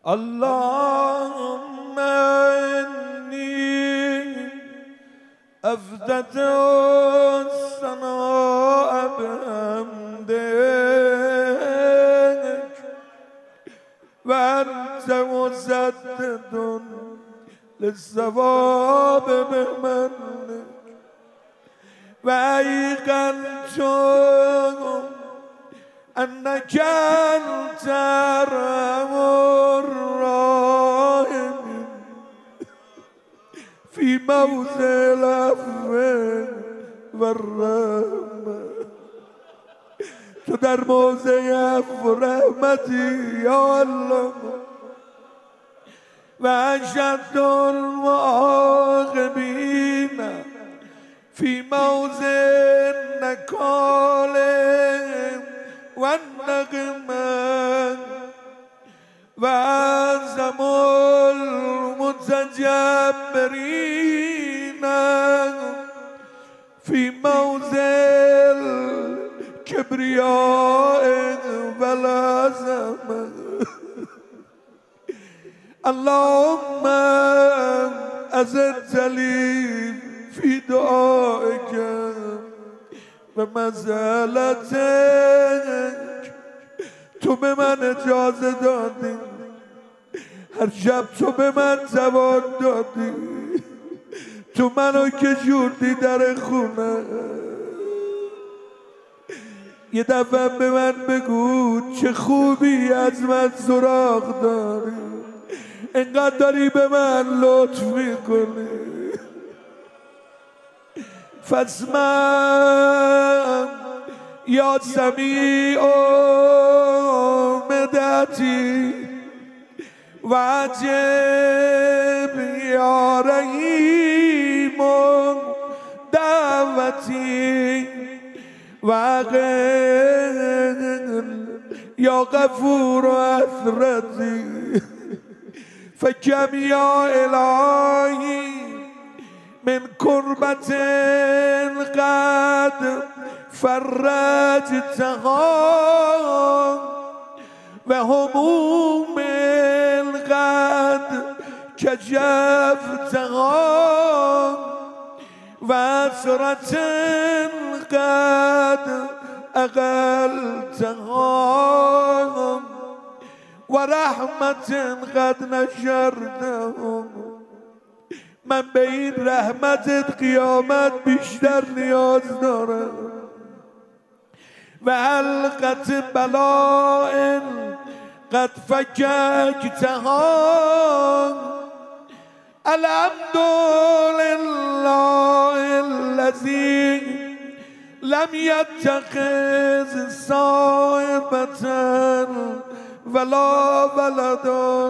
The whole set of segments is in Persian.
اللهم إني أفدت الثناء بحمدك وأنت مسدد للثواب بمنك وأيقنت أنك أنت أرحم الراحمين في موضع العفو والرحمة. تو در موضع عفو رحمتی یا الله و اشد المعاقبین في موضع النکال والنقمة و اعظم المتجبرین في موضع الكبرياء والعظمة. اللهم أزدت لي في دعائك ومسألتك. تو به من اجازه دادی، هر شب تو به من زبان دادی، تو منو کشوردی در خونه. یه دفعه به من بگو چه خوبی از من سراغ داری، انقدر داری به من لطف میکنی. فاسمع یا سمیع مدتی و عجب یا رحیم دعوتی و یا غفور اثرتی. فکم یا الهی من کربت قد فرجتها و هموم قد کشفتها و اسرت قد اقلتها و رحمت قد نشرتها. من به این رحمتت قیامت بیشتر نیاز دارم. و حلقت بلاء قد فککتها. الحمد لله الذی لم یتخذ صاحبة ولا ولدا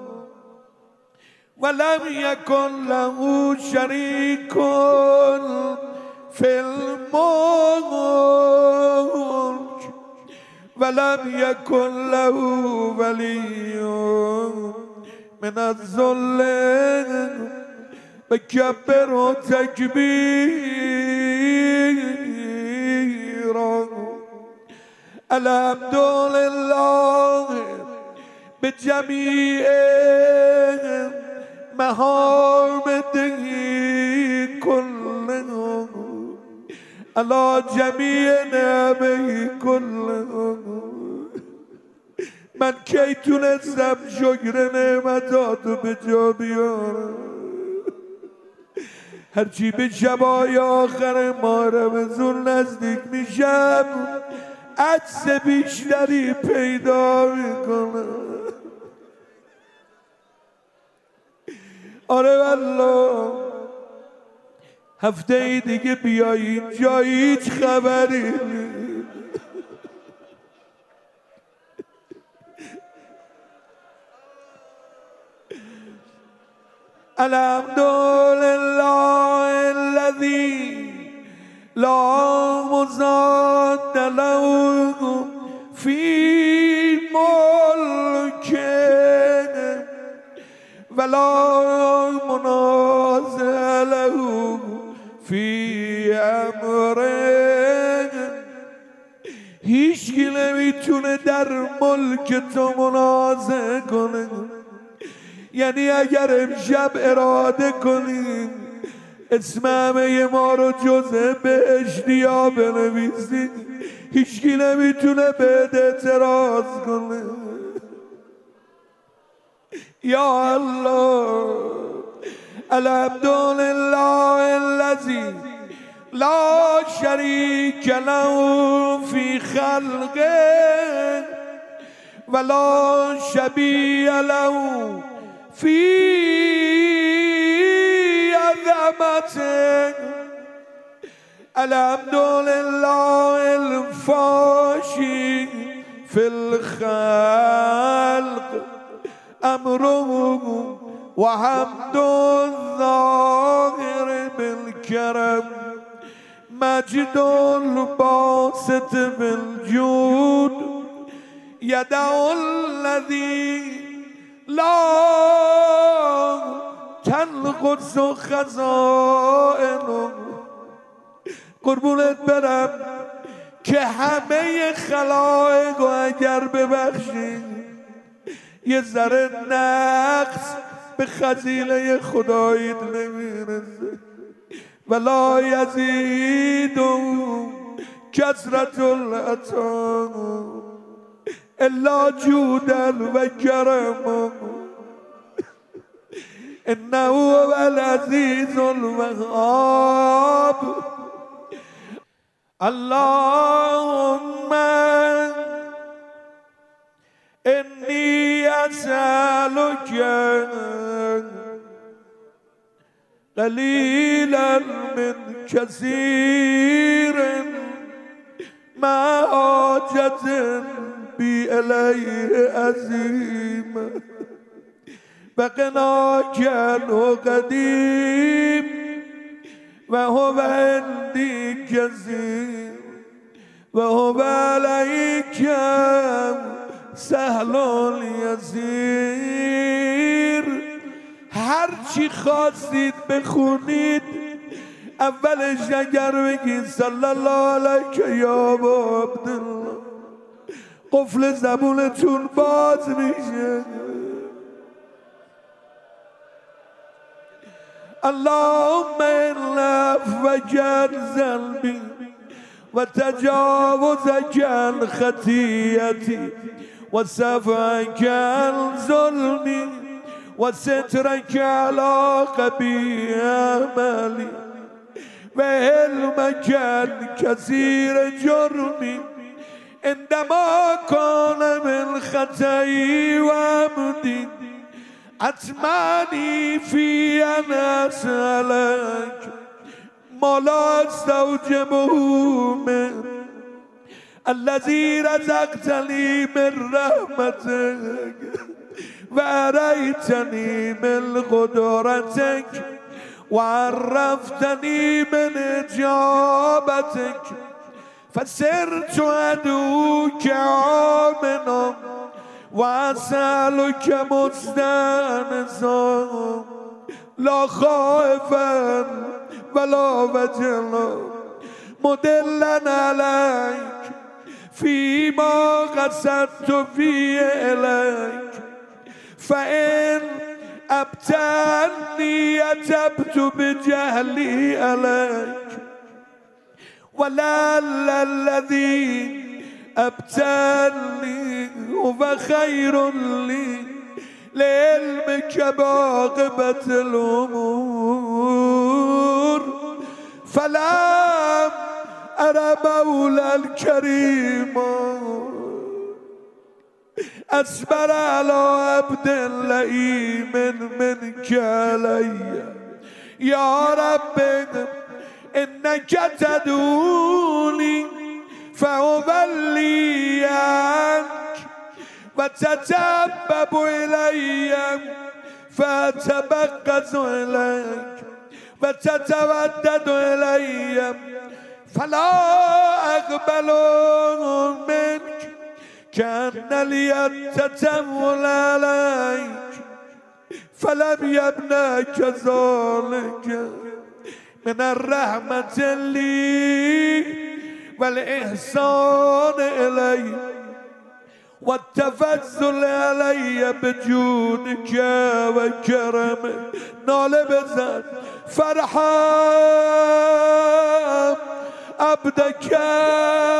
ولم يكن له شريك في الملك ولم يكن له ولي من الذل وكبره تكبيرا. الحمد لله بجميع محامده كلهم على جميع نعمه كلهم. من کی تونستم شکر نعمتاتو به جا بیارم؟ هرچی به شبای آخر ماه رمضان نزدیک میشم عجز بیشتری پیدا میکنم. آره والله هفته دیگه بیایی اینجا هیچ خبری نیست. الحمد لله الذي لا مضاد له في ملكه ولا منازع له في امره. هیچ کی نمیتونه در ملک تو منازع کنه یعنی اگر امشب اراده کنیم اسم همه ما رو جزء بهشتیا بنویسیم هیچکی نمیتونه بهت اعتراض کنه. یا الله الحمدلله الذی لا شریک له فی خلقه ولا شبیه له فی عظمته. الحمدلله الفاشی فی الخلق امره و حمد الظاهر بالکرم مجد الباسط بالجود یدع الذی لا تنقص خزائنه. قربونت برم که همه خلائق و اگر ببخشی یه ذره نقص به خزینه خداییت نمیرسه. ولا یزید کثرت العطا الا جودا و کرما انه هو العزیز الوهاب. اللهم انی اسألک قلیلا من کثیر مع حاجت بی الیه عظیم بقناک عنه قدیم و هو عندی کثیر و هو علیک سهل یسیر. هر چی خواستید بخونید اولش اگر بگید صلی الله علیک یا ابا عبدالله قفل زبونتون باز میشه. اللهم العفو عن ذنبی و تجاوزک عن خطیئتی و صفحک عن ظلمی و سترک علی قبیح عملی و علمک عن کثیر جرمی عندما کان من خطئی و عمدی اطمعنی فی ان اسألک ما لا استوجبه من الذی رزقتنی من رحمتک و ارایتنی من قدرتک و عرفتنی من اجابتک فصرت ادعوک آمنا و اسألک مستأنسا لا خائفا ولا وجلا مدلا علیک فیما قصدت فی الیک فإن ابتلنی اتبت بجهلی علیک ولعل الذی ابتلنی هو خیر لی لعلمک بعاقبة الامور فلم ار مولا کریما اصبر على عبد لئیم منک علی. یا رب انک تدعونی فاولی عنک و تتبب الی فاتبغض الیک و تتودد الی فلا اقبل منک کأن لی التطول علیک فلم یبنک ذلک من الرحمة لی والاحسان الی و التفضل علی بجودک و کرمک. ناله بزن فرحم عبدک